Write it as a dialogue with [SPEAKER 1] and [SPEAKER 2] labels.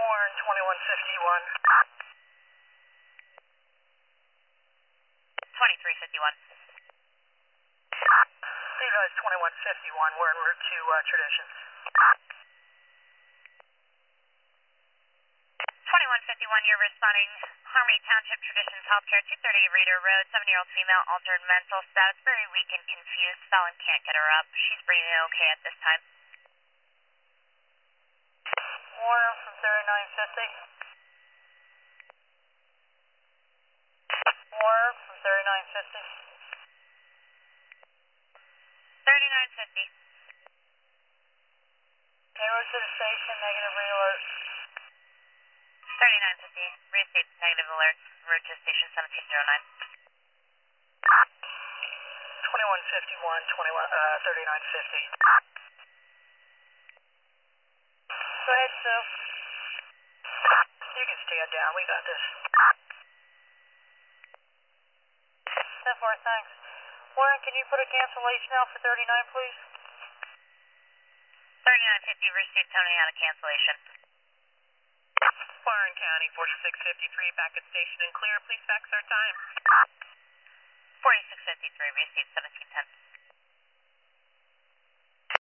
[SPEAKER 1] Warren 2151.
[SPEAKER 2] 2351.
[SPEAKER 1] Levi's 2151. We're en route to Traditions.
[SPEAKER 2] 2151, you're responding. Harmony Township Traditions Healthcare, 230 Reader Road, 7-year-old female, altered mental status, very weak and confused. Fallon can't get her up. She's breathing okay at this time.
[SPEAKER 1] Warren from 3950. Warren from 3950.
[SPEAKER 2] 3950.
[SPEAKER 1] Road to the station, negative re-alert.
[SPEAKER 2] 3950, restate negative alert. Road to station 1709.
[SPEAKER 1] 3950. Go ahead, Sue. You can stand down. We got this. 10-4, thanks. Warren, can you put a cancellation out for 39, please?
[SPEAKER 2] 3950, restate Tony out of cancellation.
[SPEAKER 1] Warren County, 4653, back at station and clear. Please fax our time.
[SPEAKER 2] 4653, restate 1710.